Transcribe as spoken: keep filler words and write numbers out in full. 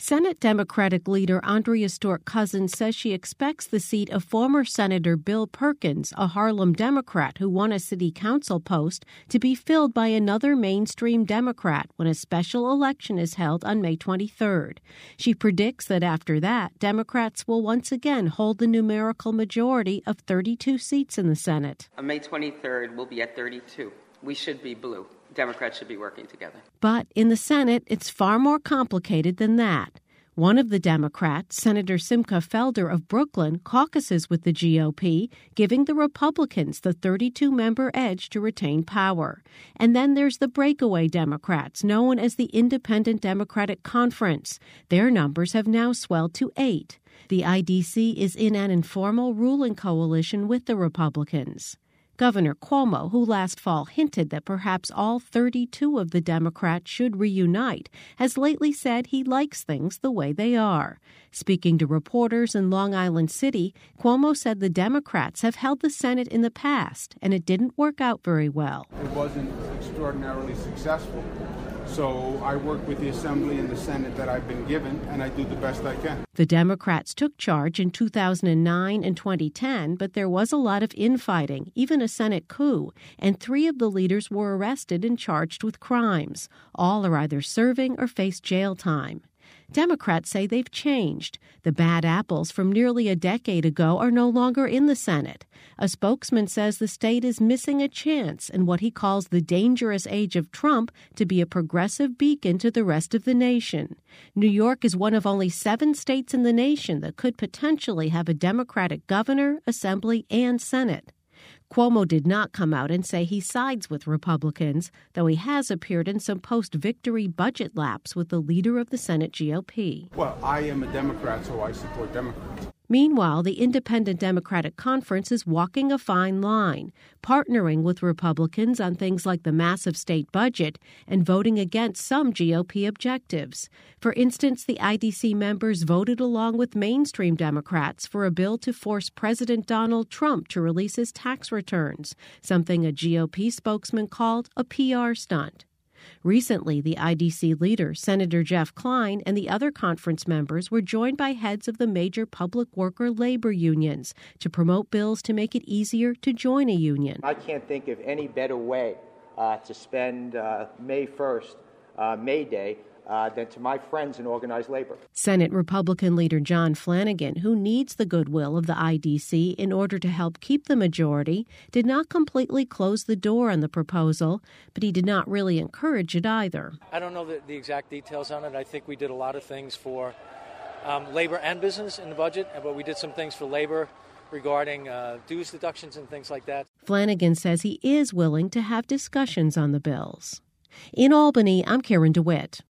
Senate Democratic leader Andrea Stewart-Cousins says she expects the seat of former Senator Bill Perkins, a Harlem Democrat who won a city council post, to be filled by another mainstream Democrat when a special election is held on May twenty-third. She predicts that after that, Democrats will once again hold the numerical majority of thirty-two seats in the Senate. On May twenty-third, we'll be at thirty-two. We should be blue. Democrats should be working together. But in the Senate, it's far more complicated than that. One of the Democrats, Senator Simcha Felder of Brooklyn, caucuses with the G O P, giving the Republicans the thirty-two member edge to retain power. And then there's the breakaway Democrats, known as the Independent Democratic Conference. Their numbers have now swelled to eight. The I D C is in an informal ruling coalition with the Republicans. Governor Cuomo, who last fall hinted that perhaps all thirty-two of the Democrats should reunite, has lately said he likes things the way they are. Speaking to reporters in Long Island City, Cuomo said the Democrats have held the Senate in the past, and it didn't work out very well. It wasn't extraordinarily successful. So I work with the Assembly and the Senate that I've been given, and I do the best I can. The Democrats took charge in two thousand nine and twenty ten, but there was a lot of infighting, even a Senate coup, and three of the leaders were arrested and charged with crimes. All are either serving or face jail time. Democrats say they've changed. The bad apples from nearly a decade ago are no longer in the Senate. A spokesman says the state is missing a chance in what he calls the dangerous age of Trump to be a progressive beacon to the rest of the nation. New York is one of only seven states in the nation that could potentially have a Democratic governor, assembly, and Senate. Cuomo did not come out and say he sides with Republicans, though he has appeared in some post-victory budget laps with the leader of the Senate G O P. Well, I am a Democrat, so I support Democrats. Meanwhile, the Independent Democratic Conference is walking a fine line, partnering with Republicans on things like the massive state budget and voting against some G O P objectives. For instance, the I D C members voted along with mainstream Democrats for a bill to force President Donald Trump to release his tax returns, something a G O P spokesman called a P R stunt. Recently, the I D C leader, Senator Jeff Kline, and the other conference members were joined by heads of the major public worker labor unions to promote bills to make it easier to join a union. I can't think of any better way uh, to spend uh, May first, uh, May Day, Uh, than to my friends in organized labor. Senate Republican leader John Flanagan, who needs the goodwill of the I D C in order to help keep the majority, did not completely close the door on the proposal, but he did not really encourage it either. I don't know the, the exact details on it. I think we did a lot of things for um, labor and business in the budget, but we did some things for labor regarding uh, dues deductions and things like that. Flanagan says he is willing to have discussions on the bills. In Albany, I'm Karen DeWitt.